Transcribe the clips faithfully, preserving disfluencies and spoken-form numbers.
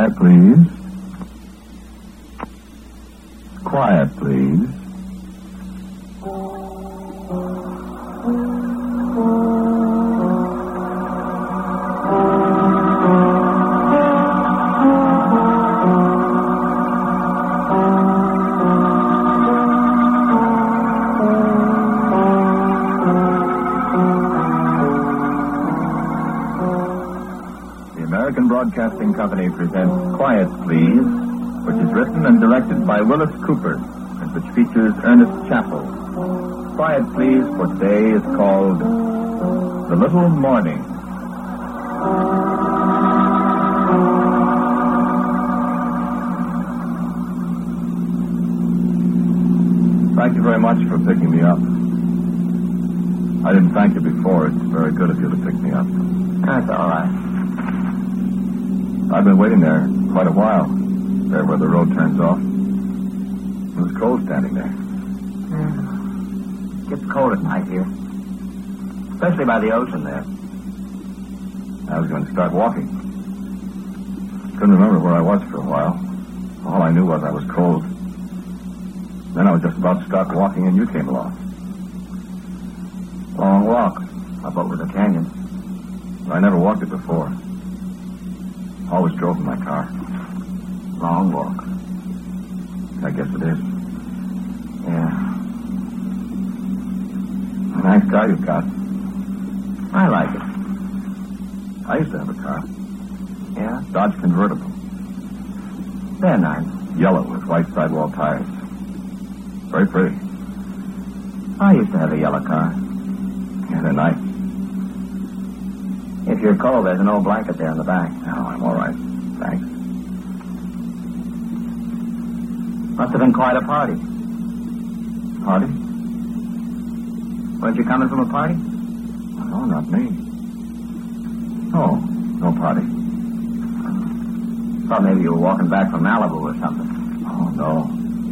Quiet, please. Quiet, please. Broadcasting Company presents Quiet, Please, which is written and directed by Willis Cooper, and which features Ernest Chappell. Quiet, Please, for today is called The Little Morning. Thank you very much for picking me up. I didn't thank you before. It's very good of you to pick me up. That's all right. I've been waiting there quite a while, there where the road turns off. It was cold standing there. Yeah. It gets cold at night here, especially by the ocean there. I was going to start walking. Couldn't remember where I was for a while. All I knew was I was cold. Then I was just about to start walking and you came along. Long walk up over the canyon. I never walked it before. Always drove in my car. Long walk. I guess it is. Yeah. A nice car you've got. I like it. I used to have a car. Yeah? Dodge convertible. They're nice. Yellow with white sidewall tires. Very pretty. I used to have a yellow car. Yeah, they're nice. If you're cold, there's an old blanket there in the back. Oh, I'm all right. Thanks. Must have been quite a party. Party? Weren't you coming from a party? No, not me. No, no party. Thought maybe you were walking back from Malibu or something. Oh, no.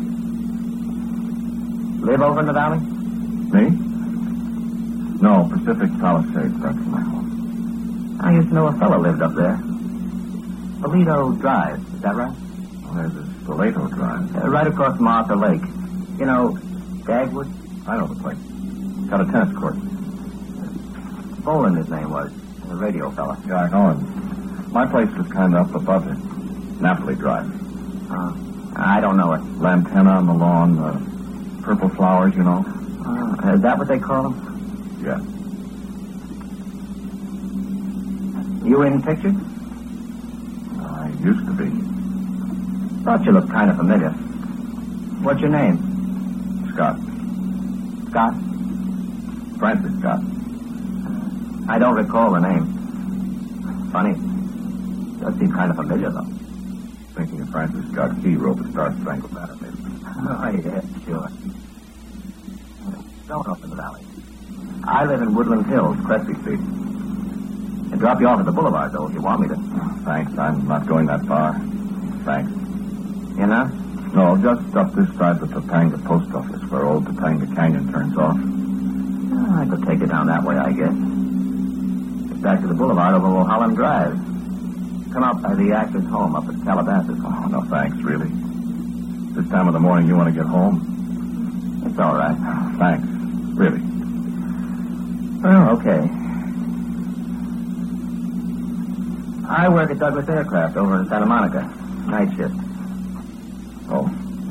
Live over in the valley? Me? No, Pacific Palisades. That's my home. I used to know a fellow lived up there. Toledo Drive, is that right? Well, there's this Toledo Drive. Uh, right across from Arthur Lake. You know, Dagwood? I know the place. Got a tennis court. Bolin, his name was. The radio fella. Yeah, I know him. My place was kind of up above it. Napoli Drive. Uh, I don't know it. Lantana on the lawn, uh, purple flowers, you know. Uh, is that what they call them? Yeah. You in pictures? I used to be. Thought you looked kind of familiar. What's your name? Scott. Scott? Francis Scott. I don't recall the name. Funny. Does seem kind of familiar, though. Thinking of Francis Scott Key wrote the Star Spangled Banner, maybe. Oh, yeah, sure. Going up in the valley. I live in Woodland Hills, Crespi Street. I'll drop you off at the boulevard, though, if you want me to. Oh, thanks. I'm not going that far. Thanks. You know? No, just up this side of the Topanga post office, where old Topanga Canyon turns off. Oh, I could take you down that way, I guess. Get back to the boulevard over Mulholland Drive. Come up by the actor's home up at Calabasas. Oh, no, thanks, really. This time of the morning, you want to get home? It's all right. Oh, thanks. Really. Well, okay. I work at Douglas Aircraft over in Santa Monica. Night shift. Oh?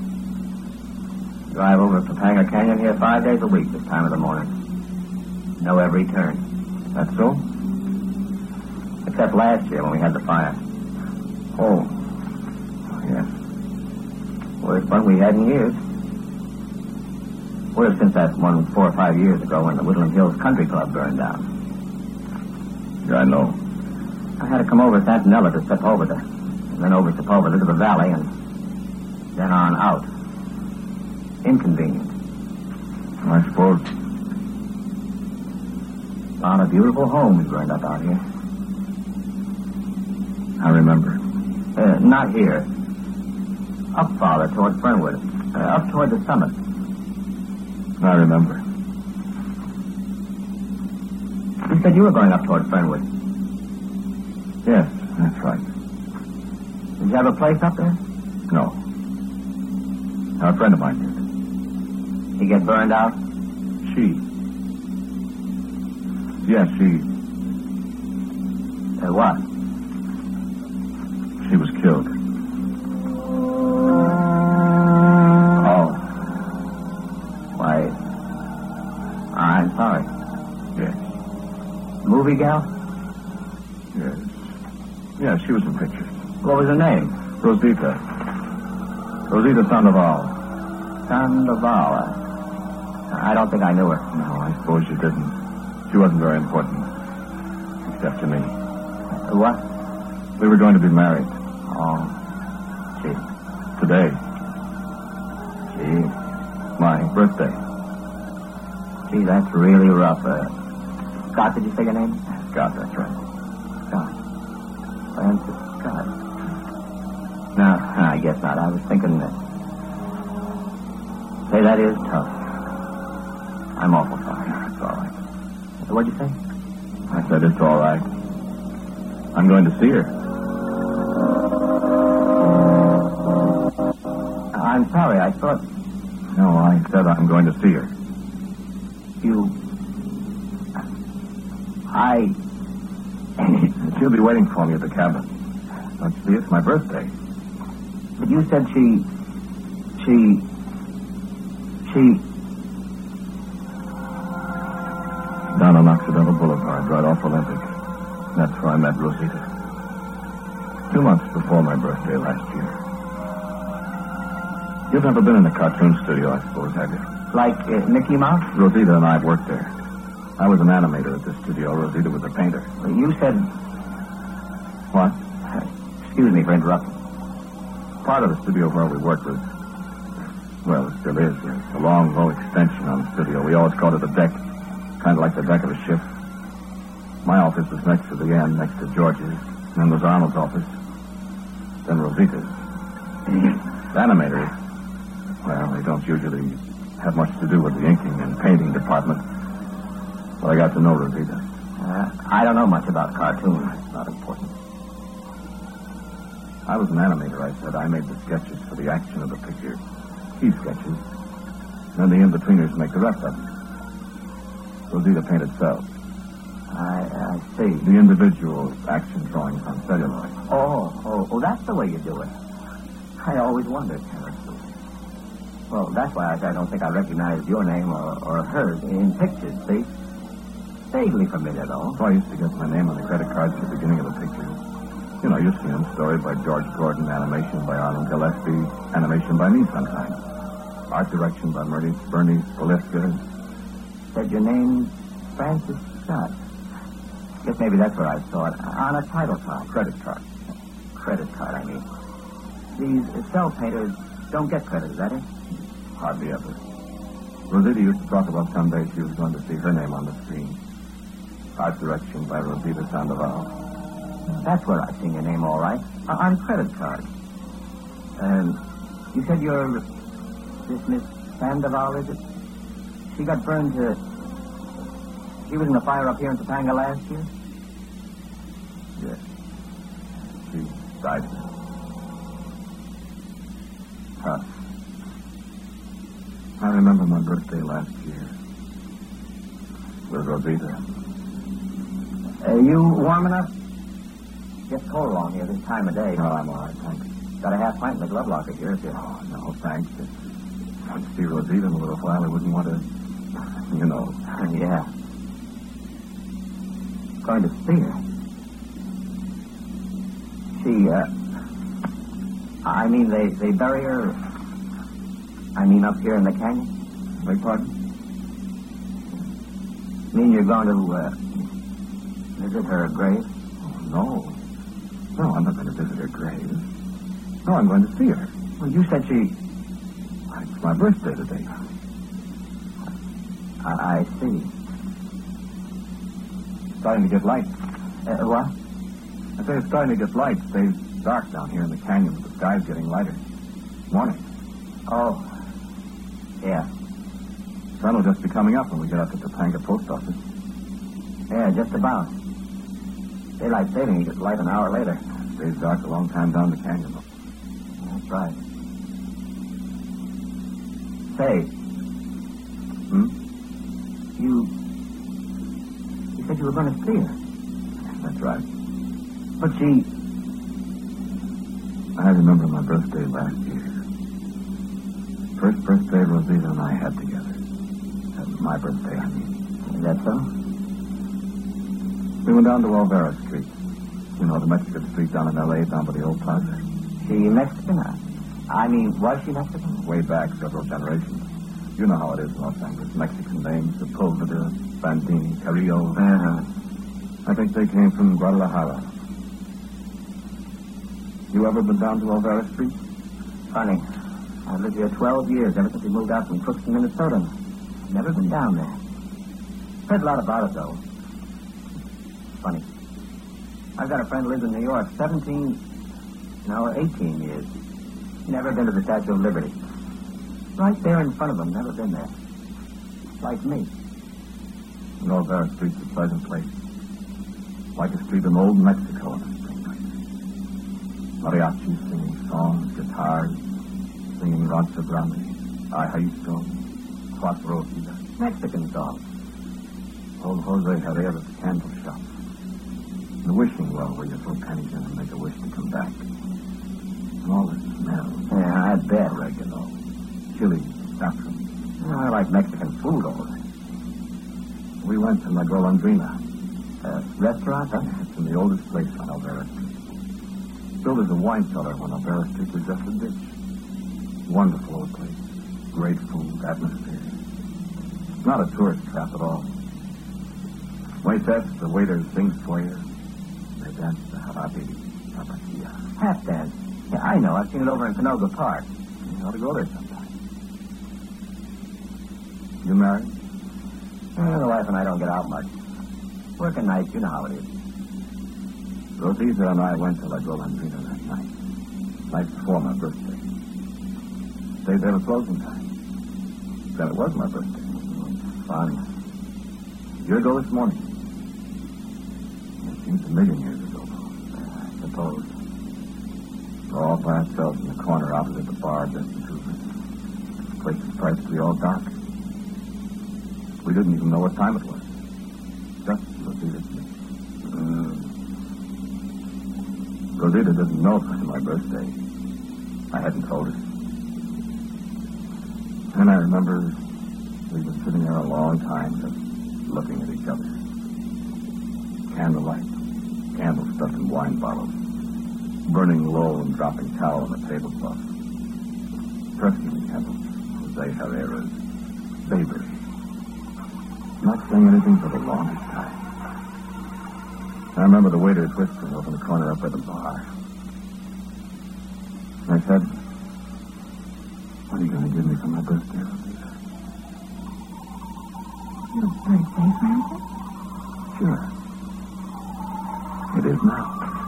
Drive over to Topanga Canyon here five days a week this time of the morning. Know every turn. That's so? Except last year when we had the fire. Oh. Oh, yes. Worst fun we had in years. Worse since that one four or five years ago when the Woodland Hills Country Club burned down. Yeah, I know. I had to come over Santanella to Sepulveda, and then over Sepulveda to the valley, and then on out. Inconvenient. I suppose. A lot of beautiful homes burned up out here. I remember. Uh, not here. Up farther toward Fernwood. Uh, up toward the summit. I remember. You said you were going up toward Fernwood. Yes, that's right. Did you have a place up there? No. A friend of mine did. He get burned out? She. Yes, she. Uh, what? She was killed. Oh. Why, I'm sorry. Yes. Movie gal? Yes. Yes, she was in pictures. What was her name? Rosita. Rosita Sandoval. Sandoval. I don't think I knew her. No, I suppose you didn't. She wasn't very important. Except to me. Uh, what? We were going to be married. Oh. Gee. Today. Gee. My birthday. Gee, that's really rough. Uh, Scott, did you say your name? Scott, that's right. Scott. Francis Scott. No, I guess not. I was thinking that. Say, that is tough. I'm awful sorry. It's all right. What'd you say? I said it's all right. I'm going to see her. I'm sorry. I thought... No, I said I'm going to see her. You... I... She'll be waiting for me at the cabin. Don't you see? It's my birthday. But you said she... She... She... Down on Occidental Boulevard, right off Olympic. That's where I met Rosita. Two months before my birthday last year. You've never been in a cartoon studio, I suppose, have you? Like uh, Mickey Mouse? Rosita and I have worked there. I was an animator at the studio. Rosita was a painter. You said... What? Excuse me for interrupting. Part of the studio where we worked was... Well, it still is. It's a long, low extension on the studio. We always called it a deck. Kind of like the deck of a ship. My office was next to the end, next to George's. Then was Arnold's office. Then Rosita's. The animators, well, they don't usually have much to do with the inking and painting department. But I got to know Rosita. Uh, I don't know much about cartoons. It's not important. I was an animator, I said. I made the sketches for the action of the picture. Key sketches. Then the in-betweeners make the rest of them. Rosita painted cells. I, I see. The individual action drawings on celluloid. Oh, oh, oh, that's the way you do it. I always wondered. Well, that's why I, I don't think I recognized your name or, or hers in pictures, see? Vaguely familiar, though. So I used to get my name on the credit cards at the beginning of the picture. You know, you see them. Story by George Gordon, animation by Arnold Gillespie, animation by me sometimes. Art direction by Bernie, Bernie Polifka. Said your name, Francis Scott. Guess maybe that's where I saw it. On a title card. Credit card. Credit card, I mean. These cell painters don't get credit, is that it? Hardly ever. Rosita used to talk about someday she was going to see her name on the screen. Art direction by Rosita Sandoval. That's where I've seen your name, all right. Uh, on credit card. Um, you said you're... This Miss Sandoval, is it? She got burned to... She was in the fire up here in Topanga last year? Yes. She died. Huh. I remember my birthday last year. With Rosita. Are you warm enough? Gets cold along here this time of day. No, I'm all right, thanks. Got a half pint in the glove locker here if you... Oh, no, thanks. If I'd see Rosita in a little while, I wouldn't want to... You know. Yeah. Going to see her. She, uh... I mean, they, they bury her... I mean, up here in the canyon? Beg pardon? Mean you're going to, uh... visit her grave? Oh, no. No, I'm not going to visit her grave. No, I'm going to see her. Well, you said she... It's my birthday today. I, I see. It's starting to get light. Uh, what? I say it's starting to get light. It stays dark down here in the canyon, but the sky's getting lighter. Morning. Oh. Yeah. Sun will just be coming up when we get up to the Topanga post office. Yeah, just about. Daylight saving, you get light an hour later. Stays dark a long time down the canyon. That's right. Say. Hmm? You... You said you were going to see her. That's right. But she... I remember my birthday last year. First birthday Rosita and I had together. That was my birthday, I mean. Is that so? We went down to Olvera Street. You know, the Mexican street down in L A, down by the old plaza. She Mexican? I mean, was she Mexican? Way back, several generations. You know how it is in Los Angeles. Mexican names, Sepulveda, Bandini, Carrillo. Uh-huh. I think they came from Guadalajara. You ever been down to Olvera Street? Funny. I've lived here twelve years, ever since we moved out from Crookston, Minnesota. Never been down there. Heard a lot about it, though. Funny. I've got a friend who lives in New York, seventeen, no, eighteen years. Never been to the Statue of Liberty. Right there in front of him, never been there. Like me. And Olvera Street's a pleasant place. Like a street in old Mexico on a spring night. Mariachis singing songs, guitars, singing Rancho Grande, Ajaísto, Cuatro Vidas. Mexican songs. Old Jose Herrera's candle shop. The wishing well where you throw pennies in and make a wish to come back. And all the smells. Yeah, I bet. Oregano, chili, saffron. Oh, I like Mexican food all right. We went to La Golondrina. Uh, restaurant, huh? It's in the oldest place on Olvera Street. Built as a wine cellar when Olvera Street was just a ditch. Wonderful old place. Great food, atmosphere. Not a tourist trap at all. Waiters, the waiters sing for you. They dance the jarabe, tapatia. Half dance. Yeah, I know. I've seen it over in Canoga Park. You ought to go there sometime. You married? Uh, the wife and I don't get out much. Working nights, you know how it is. Rosita and I went to La Golondrina that night. Night before my birthday. Stayed there till closing time. Then it was my birthday. Fun. Year ago this morning. It seems a million years ago, though. I suppose. We're all by ourselves in the corner opposite the bar, just the two of us. The place was practically all dark. We didn't even know what time it was. Just Rosita Smith. Mm. Rosita didn't know it was my birthday. I hadn't told her. And I remember we were sitting there a long time, just looking at each other. Candlelight, candles stuffed in wine bottles, burning low and dropping towel on the tablecloth. Perfume candles, Jose Herrera's, Baber. Not saying anything for the longest time. I remember the waiters whispering over in the corner up by the bar. And I said, "What are you going to give me for my birthday, Rosita?" Your birthday, Francis? Sure. It is now.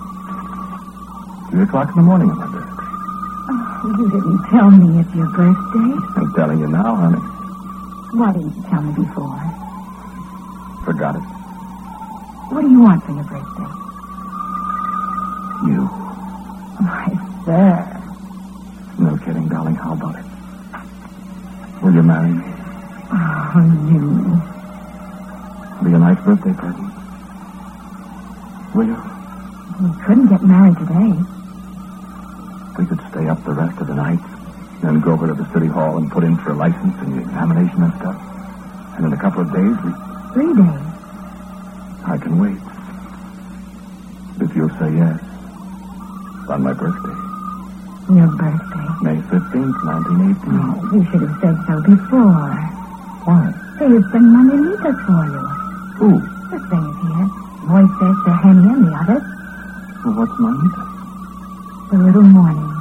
Three o'clock in the morning on my birthday. Oh, you didn't tell me it's your birthday. I'm telling you now, honey. Why didn't you tell me before? Forgot it. What do you want for your birthday? You. Why, sir. No kidding, darling. How about it? Will you marry me? Oh, you. Be a nice birthday party. Will you? We couldn't get married today. We could stay up the rest of the night, then go over to the city hall and put in for a license and the examination and stuff. And in a couple of days, we... Three days. I can wait. If you'll say yes. On my birthday. Your birthday. May fifteenth, nineteen eighteen. Oh, you should have said so before. Why? There's some manzanitas for you. Who? The things here. Moises, the Henny, and the others. Well, what's Manita? The little morning.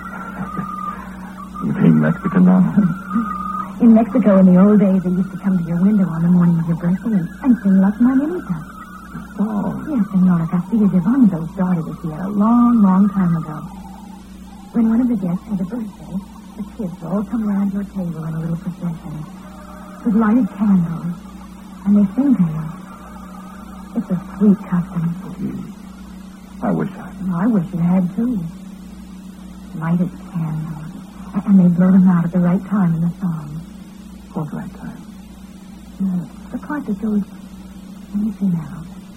You being Mexican now? In Mexico, in the old days, they used to come to your window on the morning of your birthday and, and sing Las Mañanitas. Oh. Yes, Senora Castillo de Bondo's daughter was here a long, long time ago. When one of the guests had a birthday, the kids all come around your table in a little procession with lighted candles, and they sing to you. It's a sweet custom. Gee. I wish I... I wish you had, too. Lighted candles. And they blow them out at the right time in the song. What right time? The, the part that goes... Let me see now.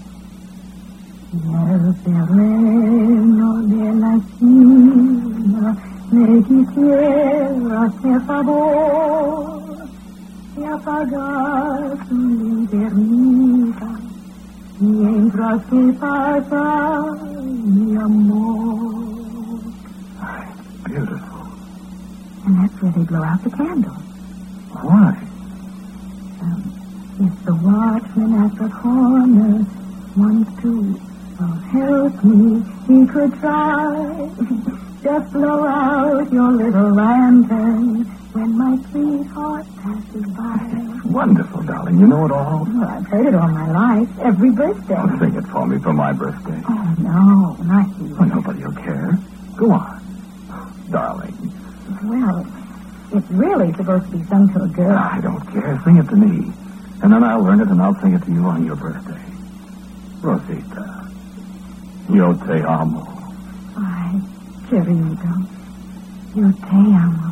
El terreno de la esquina me quisiera hacer favor de apagar su linternita mientras que pasa mi amor. Beautiful. And that's where they blow out the candles. Why? Um, if the watchman at the corner wants to uh, help me, he could try. Just blow out your little lantern when my sweetheart passes by. Wonderful, darling. You know it all? Well, I've heard it all my life, every birthday. Oh, sing it for me for my birthday. Oh, no, not you. Well, nobody will care. Go on. Darling. Well, it's really supposed to be sung to a girl. I don't care. Sing it to me. And then I'll learn it and I'll sing it to you on your birthday. Rosita. Yo te amo. Ay, querido. Yo te amo.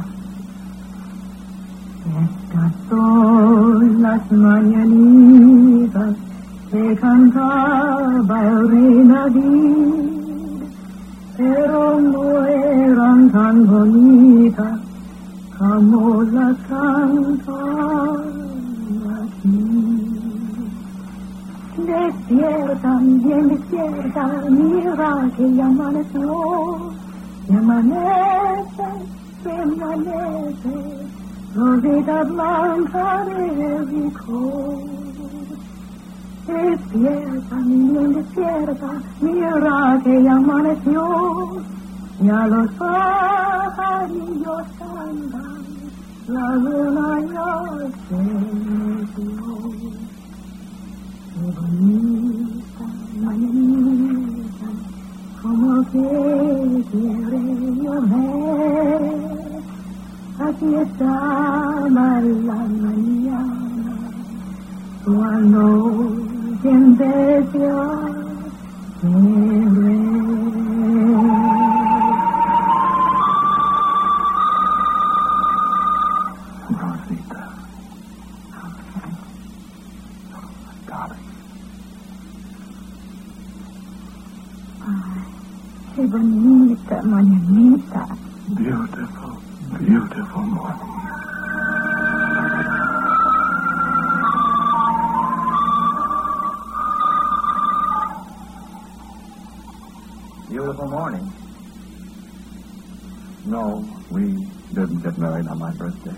Estas son las mañanitas que cantaba el rey David, pero no eran tan bonitas como las cantan aquí. Despierta, bien despierta, mira que ya amaneció, ya amanece, que amanece, rosita blanca de licor. Despierta, bien despierta, mira que ya amaneció, ya los pajarillos cantan, la luna ya se metió. Qué bonita mañanita, como que quiere llover. Aquí está la mañana, cuando empezó a querer. Rosita. Darling. Ay, qué bonita mañanita. Beautiful, beautiful morning. Beautiful morning. No, we didn't get married on my birthday.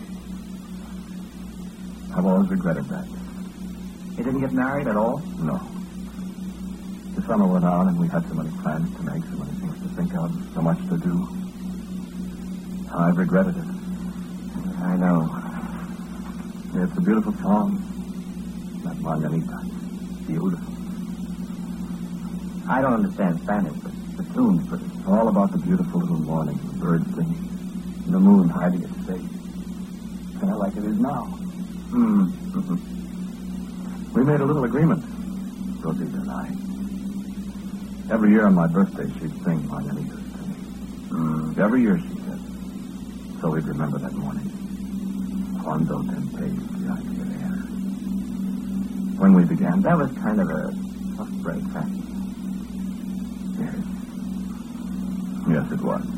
I've always regretted that. You didn't get married at all? No. The summer went on and we had so many plans to make, so many things to think of, so much to do. I've regretted it. I know. It's a beautiful song. That Margarita. Beautiful. I don't understand Spanish, but the tune's pretty. It's all about the beautiful little morning, the birds singing, and the moon hiding its face. Kind of like it is now. Hmm. We made a little agreement, Rosita and I. Every year on my birthday, she'd sing Margaritas to me. Mm. Every year, she said. So we'd remember that morning. Cuando te empecé a querer. When we began, That was kind of a tough break, huh? Yes. Yes, it was.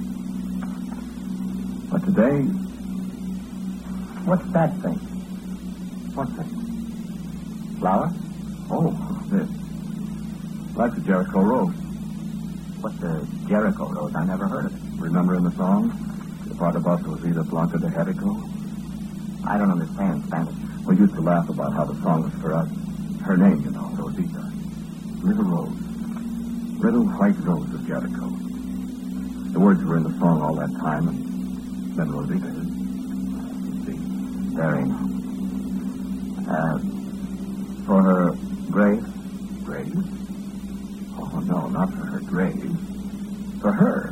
But today, What's that thing? what thing? Flower? Oh, this. Like the Jericho Rose. What's the Jericho Rose? I never heard of it. Remember in the song? The part about Rosita Blanca de Jericho? I don't understand Spanish. We used to laugh about how the song was for us. Her name, you know, Rosita. Little Rose. Little white rose of Jericho. The words were in the song all that time, and then Rosita is. You see. Very nice. Uh, for her grave? Grave? Oh, no, not for her grave. For her.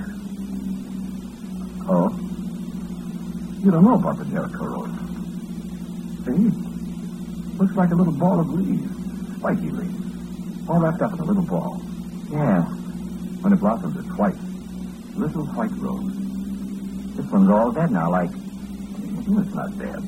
Oh? You don't know about the Jericho Rose. See? Looks like a little ball of leaves. Spiky leaves. All wrapped up in a little ball. Yeah. When it blossoms, it's white. Little white rose. This one's all dead now, like... It's not dead.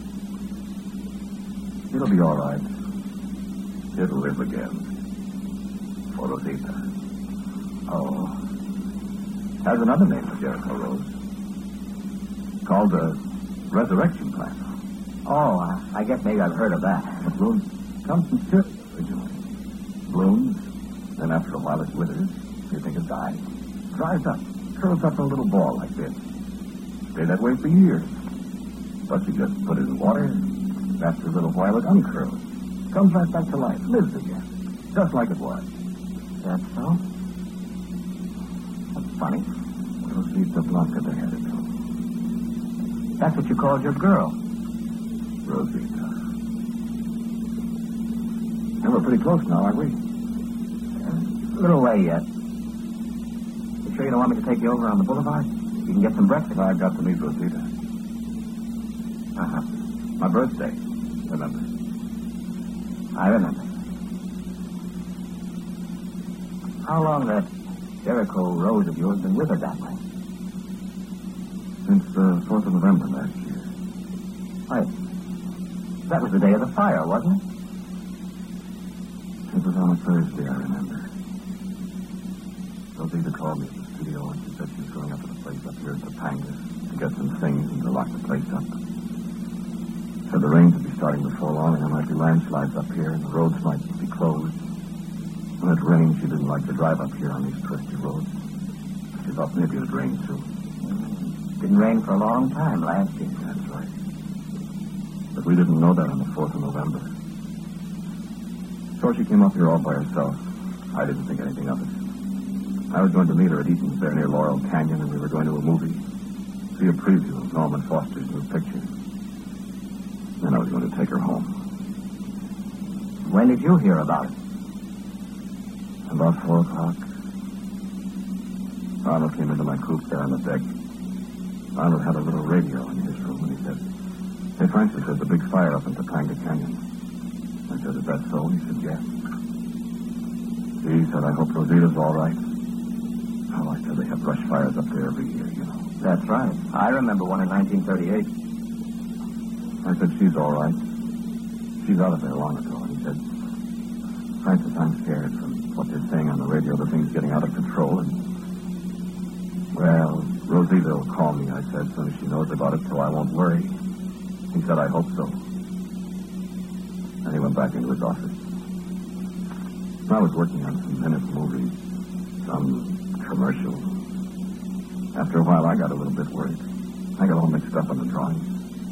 It'll be all right. It'll live again. For Rosita. Oh. Has another name, the Jericho Rose. Called the Resurrection Plant. Oh, uh, I guess maybe I've heard of that. It blooms comes from Syria originally. Blooms, then after a while it withers. You think it dies. Dries up, curls up in a little ball like this. Stay that way for years. But you just put it in water, and after a little while it uncurls. Comes right back to life, lives again. Just like it was. That's so? That's funny. Rosita Blanca they had it to. That's what you called your girl. Rosita. And we're pretty close now, aren't we? A little way yet. You sure you don't want me to take you over on the boulevard? You can get some breakfast. I've got to meet Rosita. Uh-huh. My birthday. Remember? I remember. How long that Jericho Rose of yours been with her that way? Since the fourth of November last year. Why, that was the day of the fire, wasn't it? It was on a Thursday, I remember. Rosita called me at the studio and she said she was going up to the place up here at Topanga to get some things and to lock the place up. Said the rains would be starting before long and there might be landslides up here and the roads might be closed. When it rained, she didn't like to drive up here on these twisty roads. She thought maybe it would rain soon. Didn't rain for a long time last year. That's right. But we didn't know that on the fourth of November. So she came up here all by herself. I didn't think anything of it. I was going to meet her at Eaton's there near Laurel Canyon, and we were going to a movie. See a preview of Norman Foster's new picture. Then I was going to take her home. When did you hear about it? About four o'clock. Arnold came into my coupe there on the deck. Arnold had a little radio in his room, and he said, "Hey, Francis, there's a big fire up in Topanga Canyon." I said, "Is that so?" He said, "Yes." He said, "I hope Rosita's all right." Oh, I said they have brush fires up there every year, you know. That's right. I remember one in nineteen thirty-eight. I said, "She's all right. She's out of there long ago." And he said, "Francis, I'm scared from what they're saying on the radio. The thing's getting out of control. And, well, Rosita will call me," I said, "as soon as she knows about it, so I won't worry." He said, "I hope so." And he went back into his office. I was working on some minute movies, some commercial. After a while, I got a little bit worried. I got all mixed up on the drawings.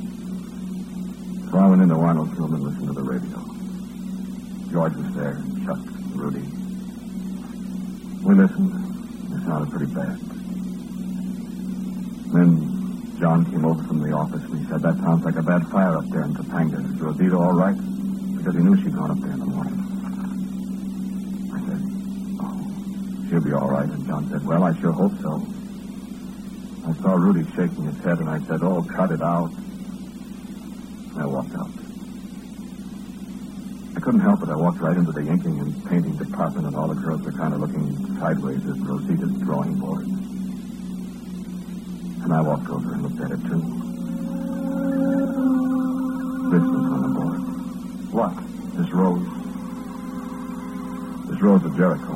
So I went into Arnold's room and listened to the radio. George was there, and Chuck, and Rudy. We listened. It sounded pretty bad. Then John came over from the office, and he said, "That sounds like a bad fire up there in Topanga. Is Rosita all right?" Because he knew she'd gone up there in the morning. I said, "Oh, she'll be all right." And John said, "Well, I sure hope so." I saw Rudy shaking his head, and I said, "Oh, cut it out." I walked out. I couldn't help it. I walked right into the inking and painting department, and all the girls were kind of looking sideways at Rosita's drawing board. And I walked over and looked at it, too. This was on the board. What? This rose. This rose of Jericho.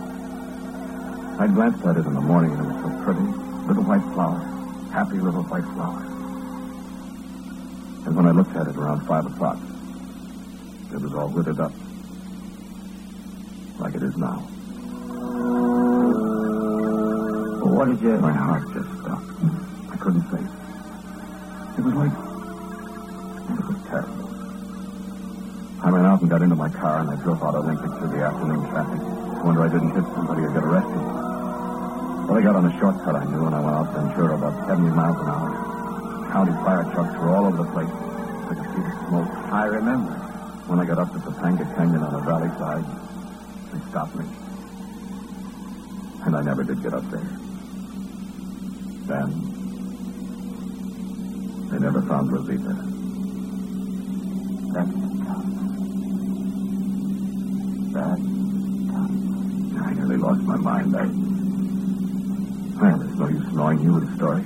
I glanced at it in the morning, and it was so pretty. Little white flower. Happy little white flower. And when I looked at it around five o'clock, it was all withered up. Like it is now. Well, what did you... My heart just stopped. I couldn't say it. It was like... It was terrible. I ran out and got into my car, and I drove out of Lincoln through the afternoon traffic. I wonder I didn't hit somebody or get arrested. Well, I got on a shortcut I knew, and I went out Ventura about seventy miles an hour. County fire trucks were all over the place. I could see the smoke. I remember. When I got up to Topanga Canyon on the valley side, they stopped me. And I never did get up there. Then, they never found Rosita. That's tough. That's tough. I nearly lost my mind. I... Well, there's no use annoying you with the story.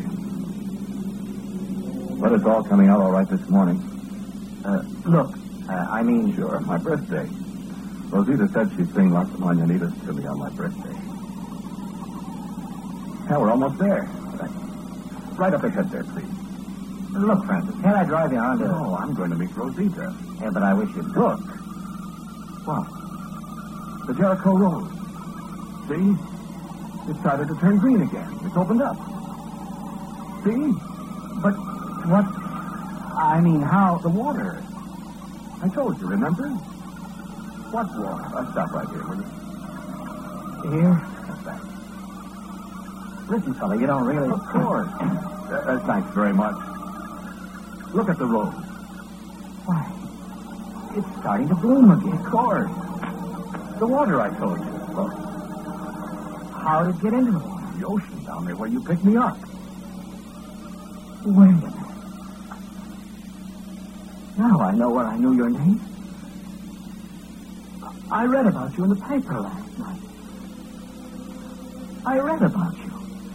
But it's all coming out all right this morning. Uh, look, uh, I mean... Sure, my birthday. Rosita said she'd sing lots of Mañanitas to me on my birthday. Hell, we're almost there. Right, right up ahead there, please. Look, Francis, can't I drive you on to... No, I'm going to meet Rosita. Yeah, but I wish you'd look. What? The Jericho Road. See? It started to turn green again. It's opened up. See? But what... I mean, how... The water. I told you, remember? What water? I'll stop right here, will you? Here? That's right. Listen, fella, you don't really... Of course. uh, uh, thanks very much. Look at the road. Why, it's starting to bloom again. Of course. The water I told you. Look. How did it get into the water? The ocean down there where you picked me up. Wait a minute. Now I know where I knew your name. I read about you in the paper last night. I read about you.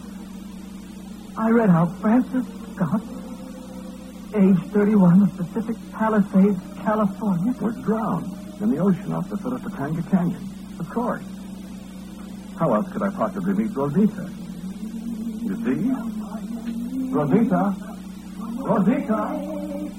I read how Francis Scott, age thirty-one, of Pacific Palisades, California, Was drowned in the ocean off the foot of Topanga Canyon. Of course. How else could I possibly meet Rosita? You see? Rosita! Rosita!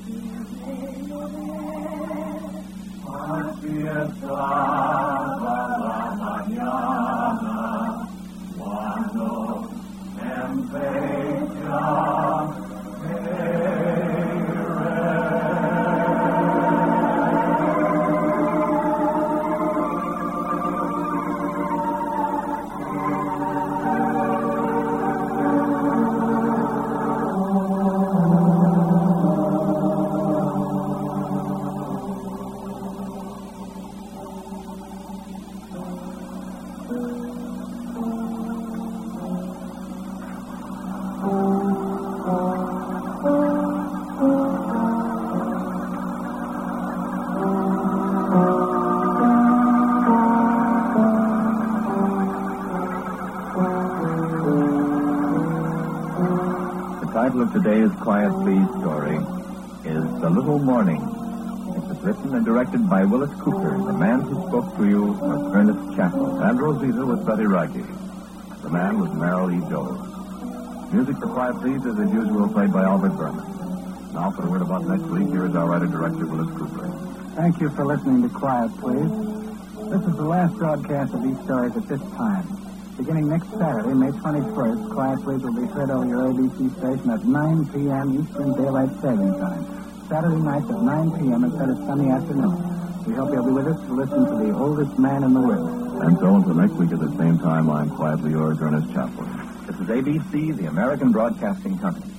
The title of today's Quiet Please story is The Little Morning. It was written and directed by Willis Cooper. The man who spoke to you was Ernest Chappell. And Rosita was Betty Raggi. The man was Merrill E. Jones. Music for Quiet Please is, as usual, played by Albert Berman. Now, for a word about next week, here is our writer-director, Willis Cooper. Thank you for listening to Quiet Please. This is the last broadcast of these stories at this time. Beginning next Saturday, May twenty-first, Quiet Please will be heard over your A B C station at nine p.m. Eastern Daylight Saving Time. Saturday nights at nine p.m. instead of Sunday afternoon. We hope you'll be with us to listen to the oldest man in the world. And so until next week at the same time, I'm quietly yours, Ernest Chappell. This is A B C, the American Broadcasting Company.